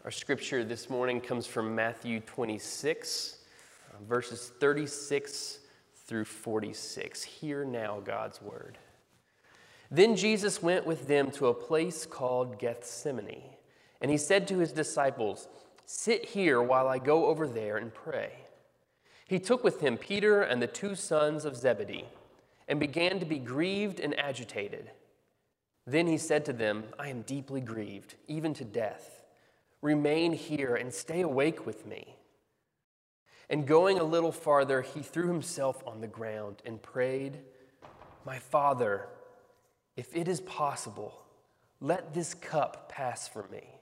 Our scripture this morning comes from Matthew 26, verses 36 through 46. Hear now God's word. Then Jesus went with them to a place called Gethsemane, and he said to his disciples, "Sit here while I go over there and pray." He took with him Peter and the two sons of Zebedee, and began to be grieved and agitated. Then he said to them, "I am deeply grieved, even to death. Remain here and stay awake with me." And going a little farther, he threw himself on the ground and prayed, "My Father, if it is possible, let this cup pass from me.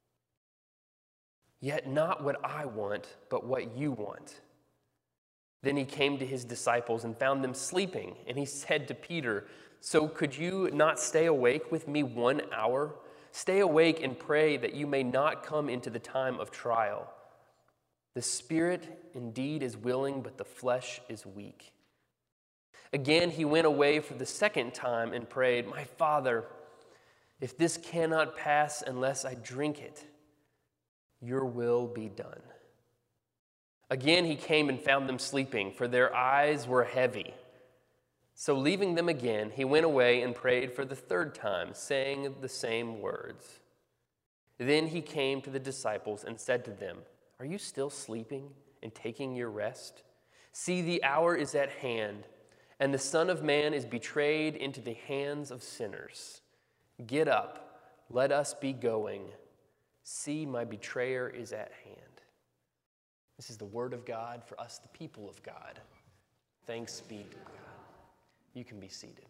Yet not what I want, but what you want." Then he came to his disciples and found them sleeping, and he said to Peter, "So could you not stay awake with me 1 hour? Stay awake and pray that you may not come into the time of trial. The spirit indeed is willing, but the flesh is weak." Again he went away for the second time and prayed, "My Father, if this cannot pass unless I drink it, your will be done." Again he came and found them sleeping, for their eyes were heavy. So leaving them again, he went away and prayed for the third time, saying the same words. Then he came to the disciples and said to them, "Are you still sleeping and taking your rest? See, the hour is at hand, and the Son of Man is betrayed into the hands of sinners. Get up, let us be going. See, my betrayer is at hand." This is the word of God for us, the people of God. Thanks be to God. You can be seated.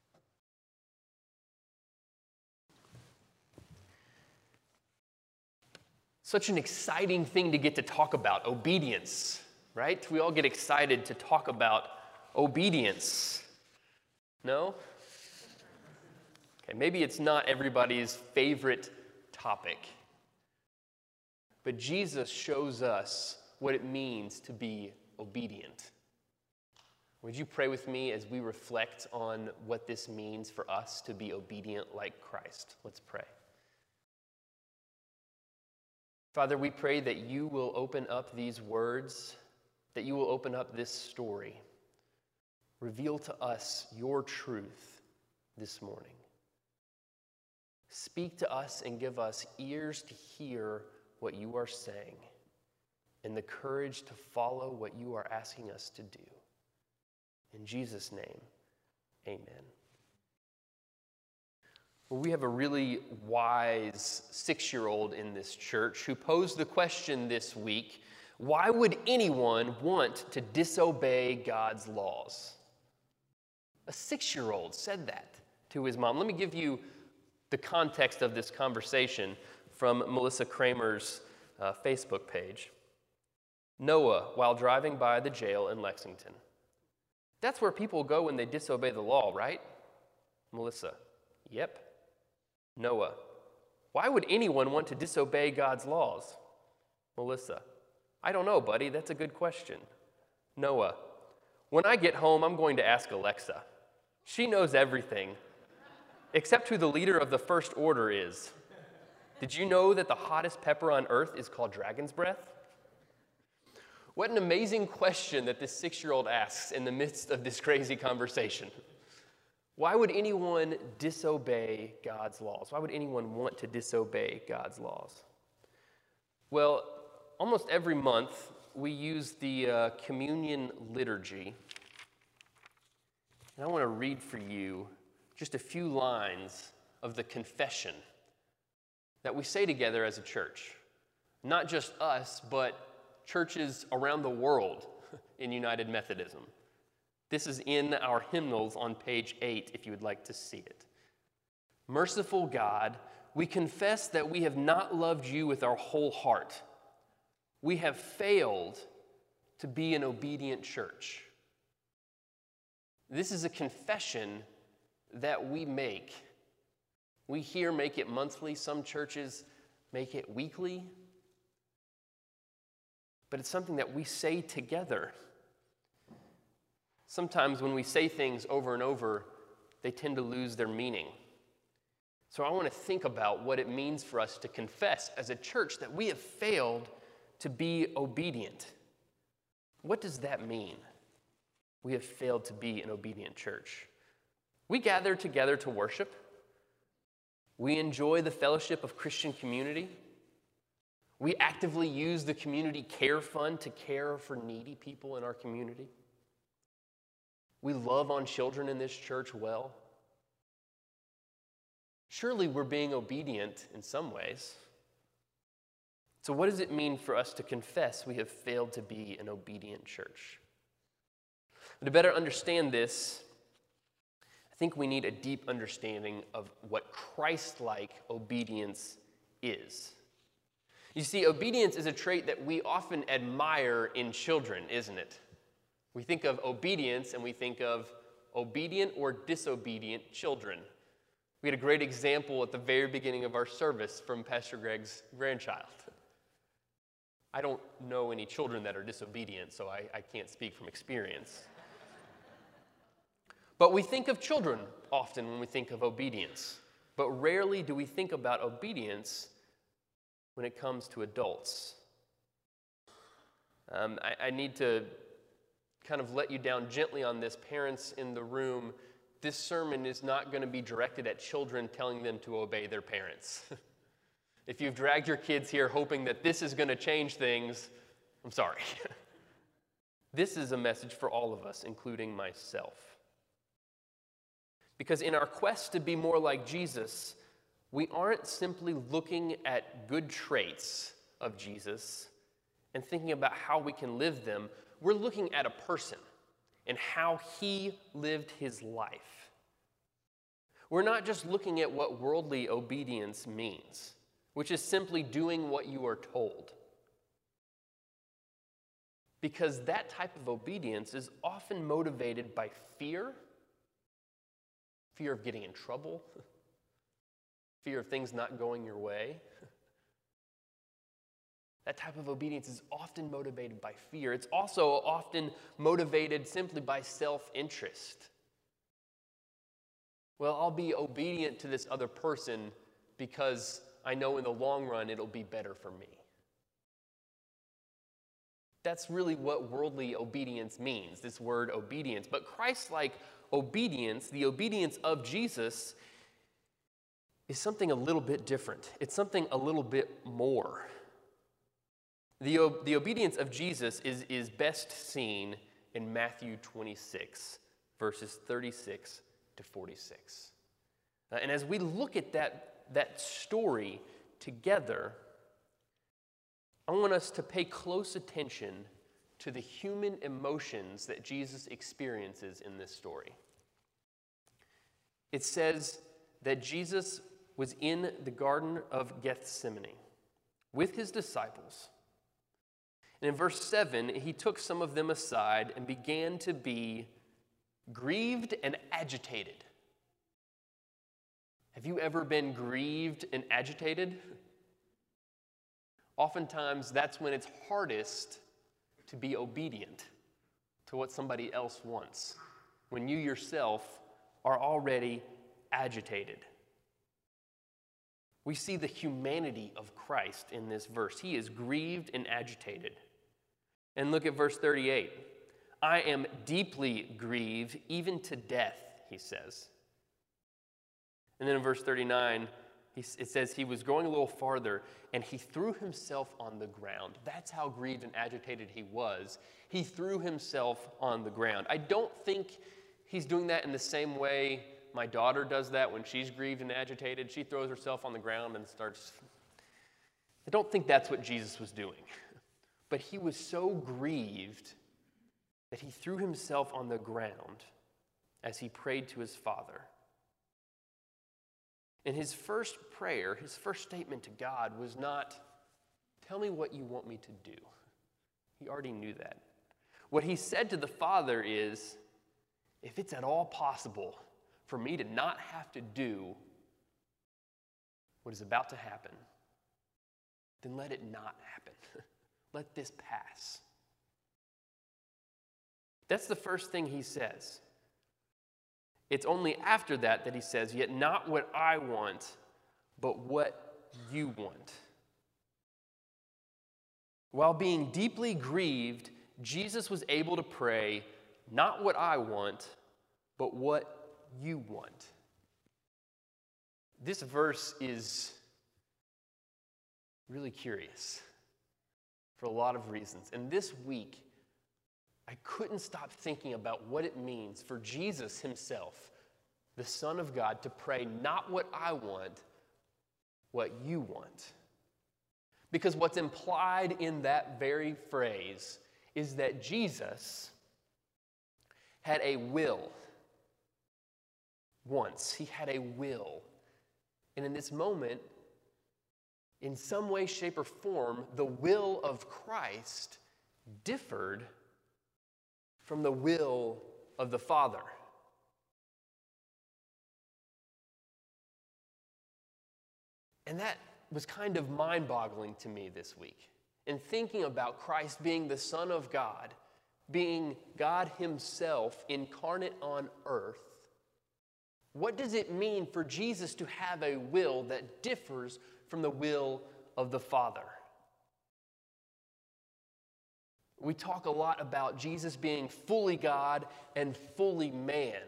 Such an exciting thing to get to talk about, obedience, right? We all get excited to talk about obedience. No? Okay, maybe it's not everybody's favorite topic, but Jesus shows us what it means to be obedient. Would you pray with me as we reflect on what this means for us to be obedient like Christ? Let's pray. Father, we pray that you will open up these words, that you will open up this story. Reveal to us your truth this morning. Speak to us and give us ears to hear what you are saying and the courage to follow what you are asking us to do. In Jesus' name, amen. Well, we have a really wise 6-year-old in this church who posed the question this week, why would anyone want to disobey God's laws? A 6-year-old said that to his mom. Let me give you the context of this conversation from Melissa Kramer's Facebook page. Noah, while driving by the jail in Lexington. That's where people go when they disobey the law, right? Melissa, yep. Noah, why would anyone want to disobey God's laws? Melissa, I don't know, buddy. That's a good question. Noah, when I get home, I'm going to ask Alexa. She knows everything, except who the leader of the First Order is. Did you know that the hottest pepper on earth is called dragon's breath? What an amazing question that this 6-year-old asks in the midst of this crazy conversation. Why would anyone disobey God's laws? Why would anyone want to disobey God's laws? Well, almost every month we use the communion liturgy. And I want to read for you just a few lines of the confession that we say together as a church. Not just us, but churches around the world in United Methodism. This is in our hymnals on page 8 if you would like to see it. Merciful God, we confess that we have not loved you with our whole heart. We have failed to be an obedient church. This is a confession that we make. We here make it monthly. Some churches make it weekly. But it's something that we say together. Sometimes when we say things over and over, they tend to lose their meaning. So I want to think about what it means for us to confess as a church that we have failed to be obedient. What does that mean? We have failed to be an obedient church. We gather together to worship. We enjoy the fellowship of Christian community. We actively use the community care fund to care for needy people in our community. We love on children in this church well. Surely we're being obedient in some ways. So what does it mean for us to confess we have failed to be an obedient church? To better understand this, I think we need a deep understanding of what Christ-like obedience is. You see, obedience is a trait that we often admire in children, isn't it? We think of obedience and we think of obedient or disobedient children. We had a great example at the very beginning of our service from Pastor Greg's grandchild. I don't know any children that are disobedient, so I can't speak from experience. But we think of children often when we think of obedience, but rarely do we think about obedience when it comes to adults. I need to kind of let you down gently on this. Parents in the room, this sermon is not going to be directed at children telling them to obey their parents. If you've dragged your kids here hoping that this is going to change things, I'm sorry. This is a message for all of us, including myself. Because in our quest to be more like Jesus, we aren't simply looking at good traits of Jesus and thinking about how we can live them. We're looking at a person and how he lived his life. We're not just looking at what worldly obedience means, which is simply doing what you are told. Because that type of obedience is often motivated by fear of getting in trouble, fear of things not going your way. That type of obedience is often motivated by fear. It's also often motivated simply by self-interest. Well, I'll be obedient to this other person because I know in the long run it'll be better for me. That's really what worldly obedience means, this word obedience. But Christ-like obedience, the obedience of Jesus, is something a little bit different. It's something a little bit more. The obedience of Jesus is best seen in Matthew 26, verses 36 to 46. And as we look at that story together, I want us to pay close attention to the human emotions that Jesus experiences in this story. It says that Jesus was in the Garden of Gethsemane with his disciples. And in verse 7, he took some of them aside and began to be grieved and agitated. Have you ever been grieved and agitated? Oftentimes, that's when it's hardest to be obedient to what somebody else wants, when you yourself are already agitated. We see the humanity of Christ in this verse. He is grieved and agitated. And look at verse 38. I am deeply grieved, even to death, he says. And then in verse 39, it says he was going a little farther, and he threw himself on the ground. That's how grieved and agitated he was. He threw himself on the ground. I don't think he's doing that in the same way my daughter does that when she's grieved and agitated. She throws herself on the ground and starts. I don't think that's what Jesus was doing. But he was so grieved that he threw himself on the ground as he prayed to his Father. And his first prayer, his first statement to God was not, tell me what you want me to do. He already knew that. What he said to the Father is, if it's at all possible for me to not have to do what is about to happen, then let it not happen. Let this pass. That's the first thing he says. It's only after that that he says, "Yet not what I want, but what you want." While being deeply grieved, Jesus was able to pray, "Not what I want, but what you want." This verse is really curious for a lot of reasons. And this week, I couldn't stop thinking about what it means for Jesus himself, the Son of God, to pray, "Not what I want, what you want." Because what's implied in that very phrase is that Jesus had a will. Once, he had a will. And in this moment, in some way, shape, or form, the will of Christ differed from the will of the Father. And that was kind of mind-boggling to me this week. In thinking about Christ being the Son of God, being God himself incarnate on earth, what does it mean for Jesus to have a will that differs from the will of the Father? We talk a lot about Jesus being fully God and fully man.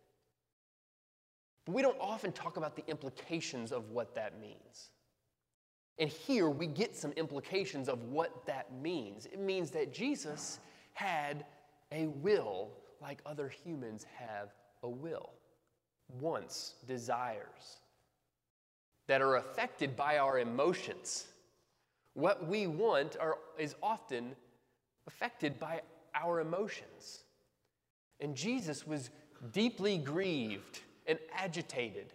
But we don't often talk about the implications of what that means. And here we get some implications of what that means. It means that Jesus had a will like other humans have a will. Wants, desires that are affected by our emotions. What we want is often affected by our emotions. And Jesus was deeply grieved and agitated.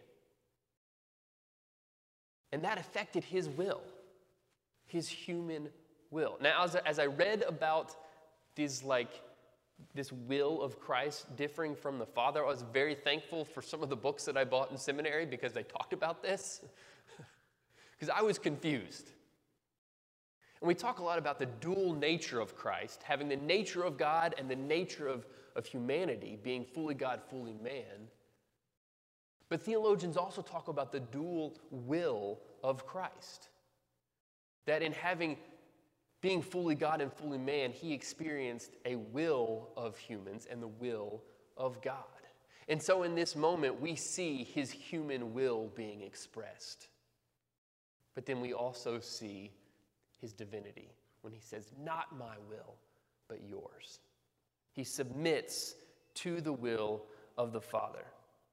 And that affected his will, his human will. Now, as I read about this will of Christ differing from the Father, I was very thankful for some of the books that I bought in seminary because they talked about this. Because I was confused. And we talk a lot about the dual nature of Christ, having the nature of God and the nature of humanity, being fully God, fully man. But theologians also talk about the dual will of Christ. That in being fully God and fully man, he experienced a will of humans and the will of God. And so in this moment, we see his human will being expressed. But then we also see his divinity when he says, "Not my will, but yours." He submits to the will of the Father.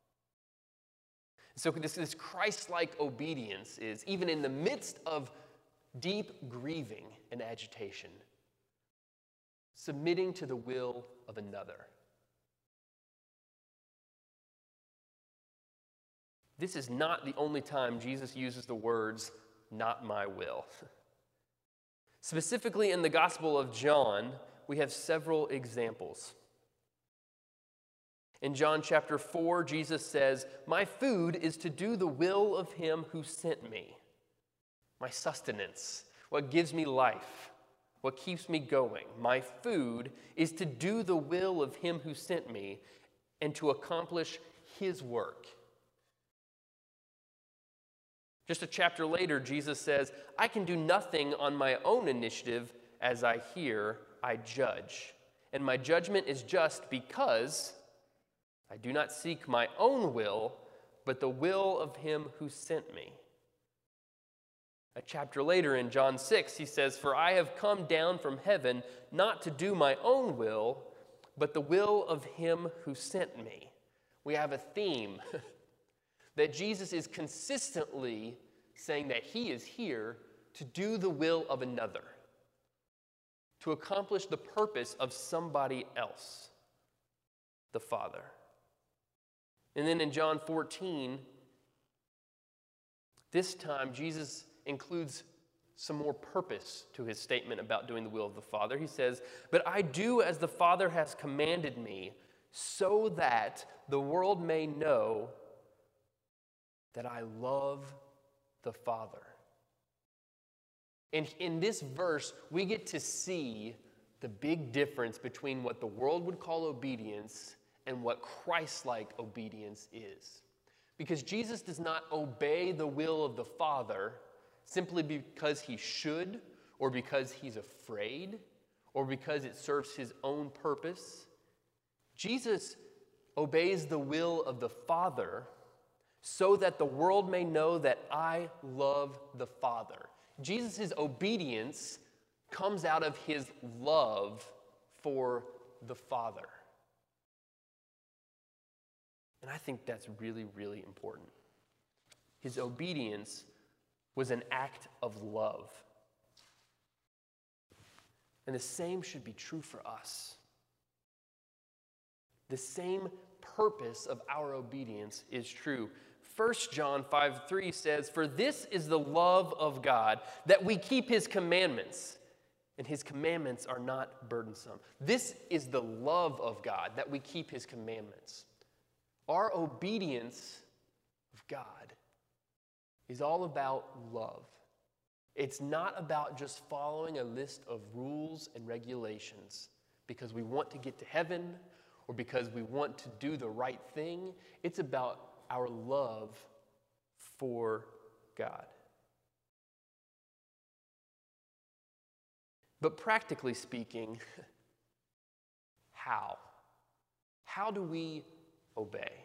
So this Christ-like obedience is, even in the midst of deep grieving and agitation, submitting to the will of another. This is not the only time Jesus uses the words, "not my will." Specifically in the Gospel of John, we have several examples. In John chapter 4, Jesus says, "My food is to do the will of him who sent me." My sustenance, what gives me life, what keeps me going. My food is to do the will of him who sent me and to accomplish his work. Just a chapter later, Jesus says, "I can do nothing on my own initiative. As I hear, I judge. And my judgment is just because I do not seek my own will, but the will of him who sent me." A chapter later in John 6, he says, "For I have come down from heaven not to do my own will, but the will of him who sent me." We have a theme that Jesus is consistently saying that he is here to do the will of another, to accomplish the purpose of somebody else, the Father. And then in John 14, this time Jesus includes some more purpose to his statement about doing the will of the Father. He says, "But I do as the Father has commanded me, so that the world may know that I love the Father." And in this verse, we get to see the big difference between what the world would call obedience and what Christ-like obedience is. Because Jesus does not obey the will of the Father simply because he should, or because he's afraid, or because it serves his own purpose. Jesus obeys the will of the Father so that the world may know that I love the Father. Jesus' obedience comes out of his love for the Father. And I think that's really, really important. His obedience was an act of love. And the same should be true for us. The same purpose of our obedience is true. 1 John 5:3 says, "For this is the love of God, that we keep his commandments, and his commandments are not burdensome." This is the love of God, that we keep his commandments. Our obedience of God is all about love. It's not about just following a list of rules and regulations because we want to get to heaven or because we want to do the right thing. It's about our love for God. But practically speaking, how? How do we obey?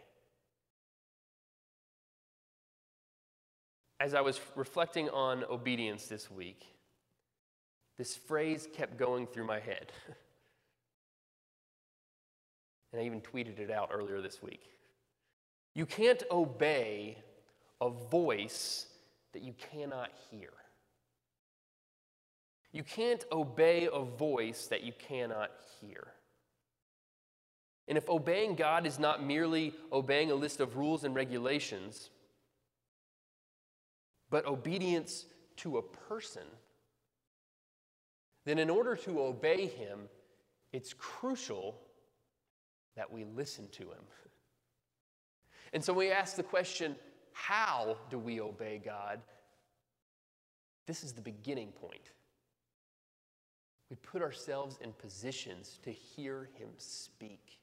As I was reflecting on obedience this week, this phrase kept going through my head. And I even tweeted it out earlier this week. You can't obey a voice that you cannot hear. You can't obey a voice that you cannot hear. And if obeying God is not merely obeying a list of rules and regulations, but obedience to a person, then in order to obey him, it's crucial that we listen to him. And so we ask the question, how do we obey God? This is the beginning point. We put ourselves in positions to hear him speak.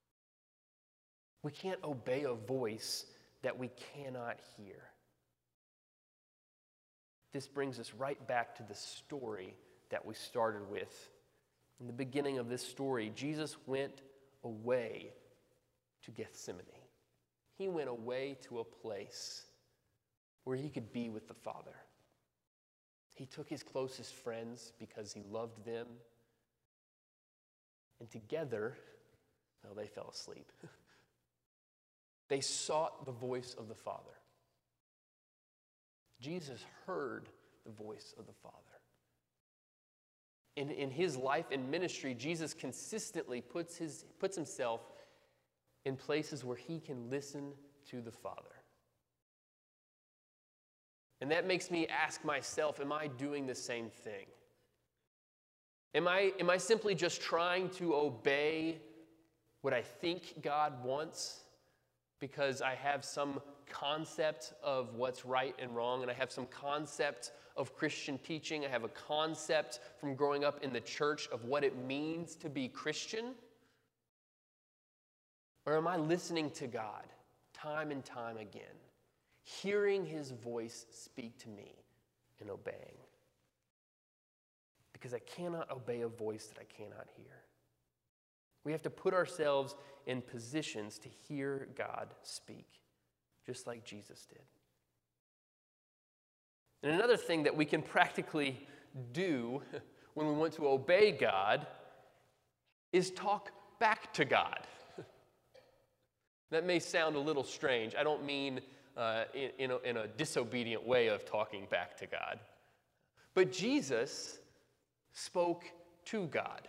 We can't obey a voice that we cannot hear. This brings us right back to the story that we started with. In the beginning of this story, Jesus went away to Gethsemane. He went away to a place where he could be with the Father. He took his closest friends because he loved them. And together, well, they fell asleep. They sought the voice of the Father. Jesus heard the voice of the Father. In his life and ministry, Jesus consistently puts himself in places where he can listen to the Father. And that makes me ask myself, am I doing the same thing? Am I simply just trying to obey what I think God wants because I have some concept of what's right and wrong, and I have some concept of Christian teaching. I have a concept from growing up in the church of what it means to be Christian? Or am I listening to God time and time again, hearing his voice speak to me and obeying? Because I cannot obey a voice that I cannot hear. We have to put ourselves in positions to hear God speak, just like Jesus did. And another thing that we can practically do when we want to obey God is talk back to God. That may sound a little strange. I don't mean in a disobedient way of talking back to God. But Jesus spoke to God.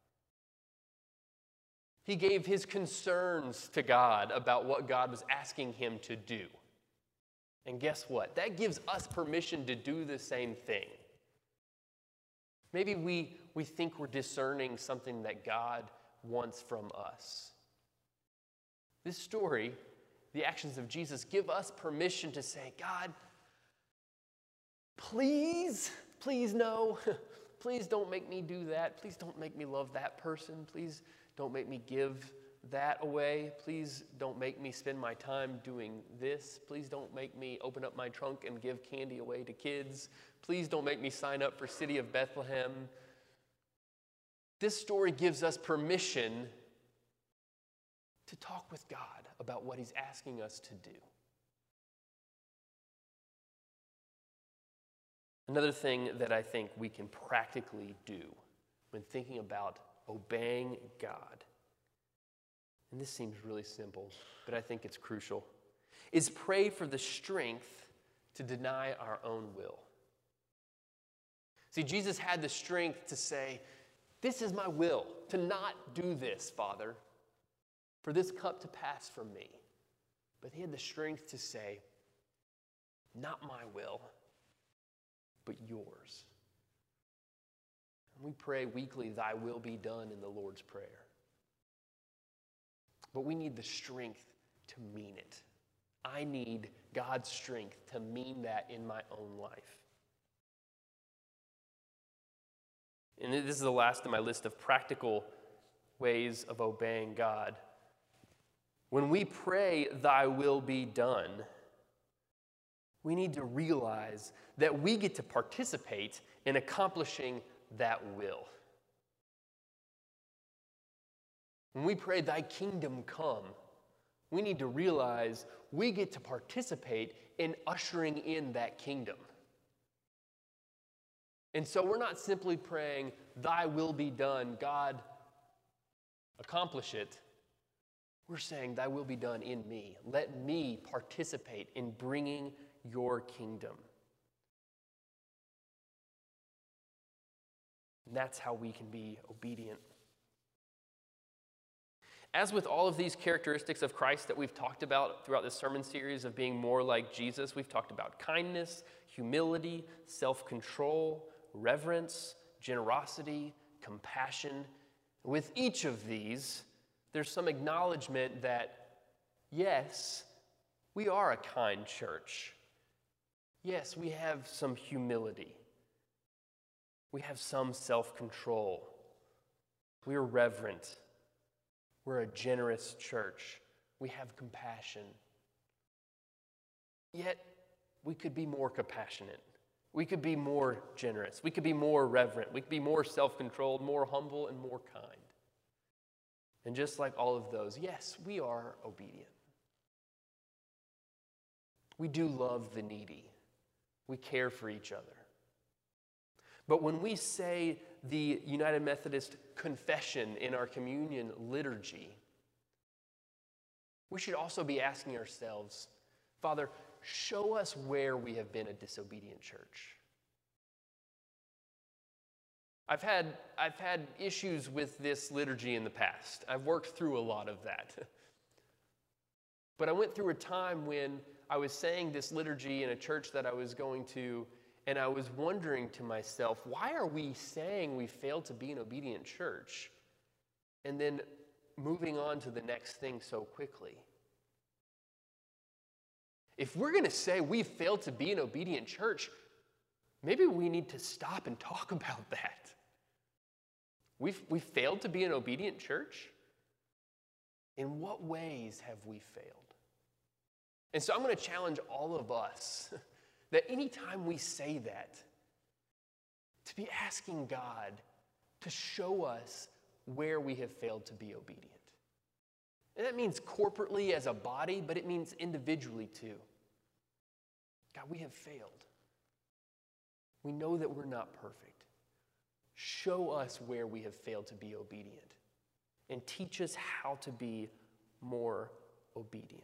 He gave his concerns to God about what God was asking him to do. And guess what? That gives us permission to do the same thing. Maybe we think we're discerning something that God wants from us. This story, the actions of Jesus, give us permission to say, God, please no. Please don't make me do that. Please don't make me love that person. Please don't make me give that away. Please don't make me spend my time doing this. Please don't make me open up my trunk and give candy away to kids. Please don't make me sign up for City of Bethlehem. This story gives us permission to talk with God about what he's asking us to do. Another thing that I think we can practically do when thinking about obeying God, and this seems really simple, but I think it's crucial, is pray for the strength to deny our own will. See, Jesus had the strength to say, this is my will, to not do this, Father, for this cup to pass from me. But he had the strength to say, not my will, but yours. And we pray weekly, thy will be done in the Lord's Prayer. But we need the strength to mean it. I need God's strength to mean that in my own life. And this is the last of my list of practical ways of obeying God. When we pray, thy will be done, we need to realize that we get to participate in accomplishing that will. When we pray, thy kingdom come, we need to realize we get to participate in ushering in that kingdom. And so we're not simply praying, thy will be done, God, accomplish it. We're saying, thy will be done in me. Let me participate in bringing your kingdom. And that's how we can be obedient. As with all of these characteristics of Christ that we've talked about throughout this sermon series of being more like Jesus, we've talked about kindness, humility, self-control, reverence, generosity, compassion. With each of these, there's some acknowledgement that, yes, we are a kind church. Yes, we have some humility. We have some self-control. We're reverent. We're a generous church. We have compassion. Yet, we could be more compassionate. We could be more generous. We could be more reverent. We could be more self-controlled, more humble, and more kind. And just like all of those, yes, we are obedient. We do love the needy. We care for each other. But when we say the United Methodist confession in our communion liturgy, we should also be asking ourselves, Father, show us where we have been a disobedient church. I've had issues with this liturgy in the past. I've worked through a lot of that. But I went through a time when I was saying this liturgy in a church that I was going to, and I was wondering to myself, why are we saying we failed to be an obedient church and then moving on to the next thing so quickly? If we're going to say we failed to be an obedient church, maybe we need to stop and talk about that. We failed to be an obedient church? In what ways have we failed? And so I'm going to challenge all of us that anytime we say that, to be asking God to show us where we have failed to be obedient. And that means corporately as a body, but it means individually too. God, we have failed. We know that we're not perfect. Show us where we have failed to be obedient and teach us how to be more obedient.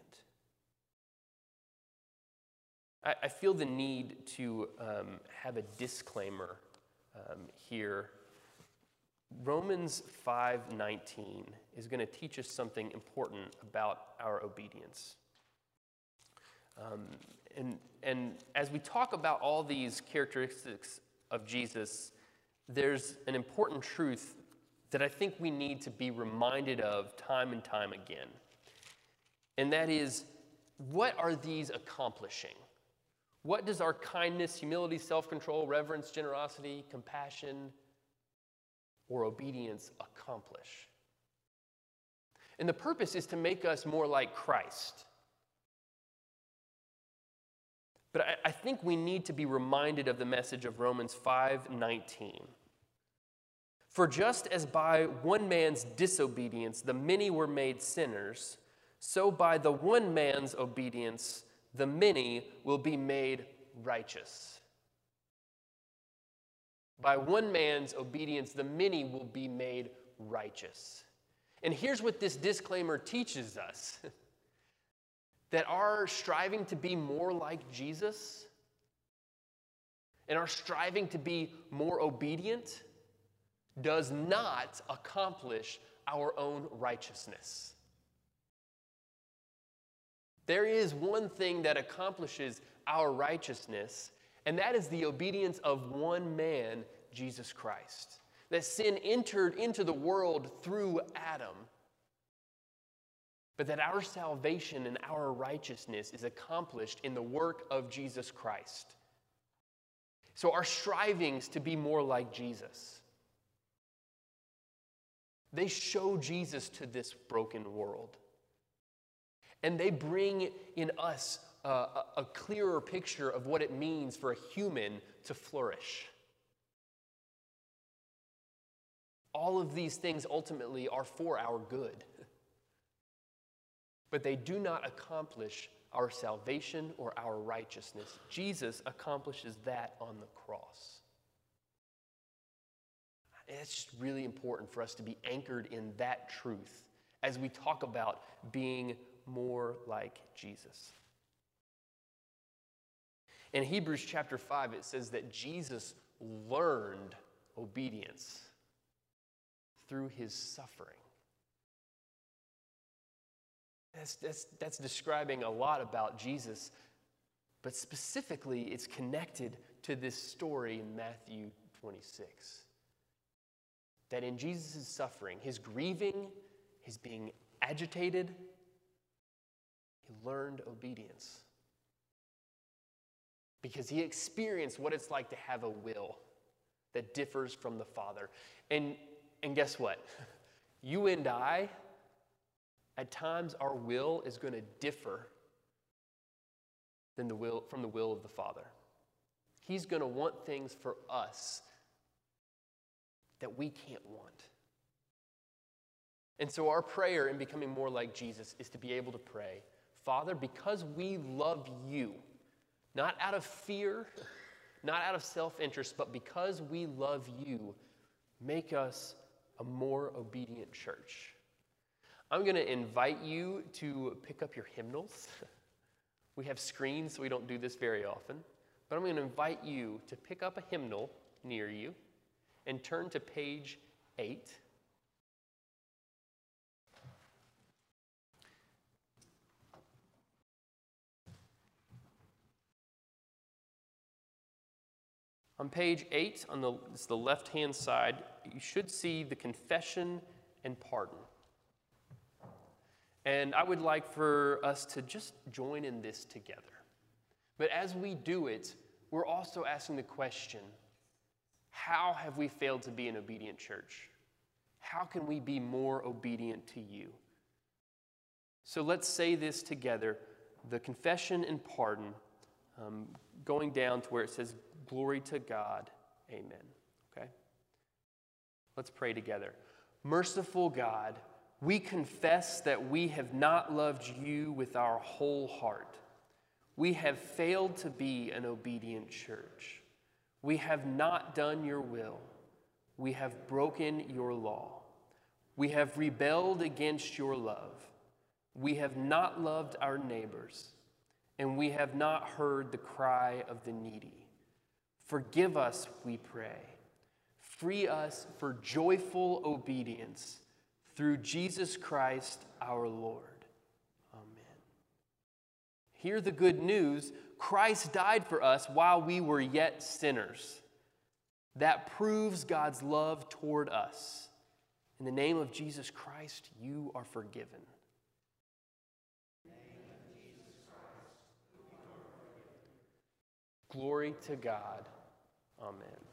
I feel the need to have a disclaimer here. Romans 5:19 is going to teach us something important about our obedience. And as we talk about all these characteristics of Jesus, there's an important truth that I think we need to be reminded of time and time again. And that is, what are these accomplishing? What does our kindness, humility, self-control, reverence, generosity, compassion, or obedience accomplish? And the purpose is to make us more like Christ. But I think we need to be reminded of the message of Romans 5:19. For just as by one man's disobedience the many were made sinners, so by the one man's obedience the many will be made righteous. By one man's obedience the many will be made righteous. And here's what this disclaimer teaches us. That our striving to be more like Jesus and our striving to be more obedient does not accomplish our own righteousness. There is one thing that accomplishes our righteousness, and that is the obedience of one man, Jesus Christ. That sin entered into the world through Adam, but that our salvation and our righteousness is accomplished in the work of Jesus Christ. So our strivings to be more like Jesus, they show Jesus to this broken world. And they bring in us a clearer picture of what it means for a human to flourish. All of these things ultimately are for our good. But they do not accomplish our salvation or our righteousness. Jesus accomplishes that on the cross. And it's just really important for us to be anchored in that truth as we talk about being more like Jesus. In Hebrews chapter 5, it says that Jesus learned obedience through his suffering. That's describing a lot about Jesus, but specifically it's connected to this story in Matthew 26. That in Jesus' suffering, his grieving, his being agitated, he learned obedience. Because he experienced what it's like to have a will that differs from the Father. And guess what? You and I, at times, our will is going to differ from the will of the Father. He's going to want things for us that we can't want. And so our prayer in becoming more like Jesus is to be able to pray, Father, because we love you, not out of fear, not out of self-interest, but because we love you, make us a more obedient church. I'm going to invite you to pick up your hymnals. We have screens, so we don't do this very often. But I'm going to invite you to pick up a hymnal near you and turn to page 8. On page 8, it's the left-hand side, you should see the confession and pardon. And I would like for us to just join in this together. But as we do it, we're also asking the question, how have we failed to be an obedient church? How can we be more obedient to you? So let's say this together, the confession and pardon, going down to where it says, glory to God, amen. Okay? Let's pray together. Merciful God, we confess that we have not loved you with our whole heart. We have failed to be an obedient church. We have not done your will. We have broken your law. We have rebelled against your love. We have not loved our neighbors, and we have not heard the cry of the needy. Forgive us, we pray. Free us for joyful obedience through Jesus Christ our Lord. Amen. Hear the good news. Christ died for us while we were yet sinners. That proves God's love toward us. In the name of Jesus Christ, you are forgiven. Glory to God. Amen.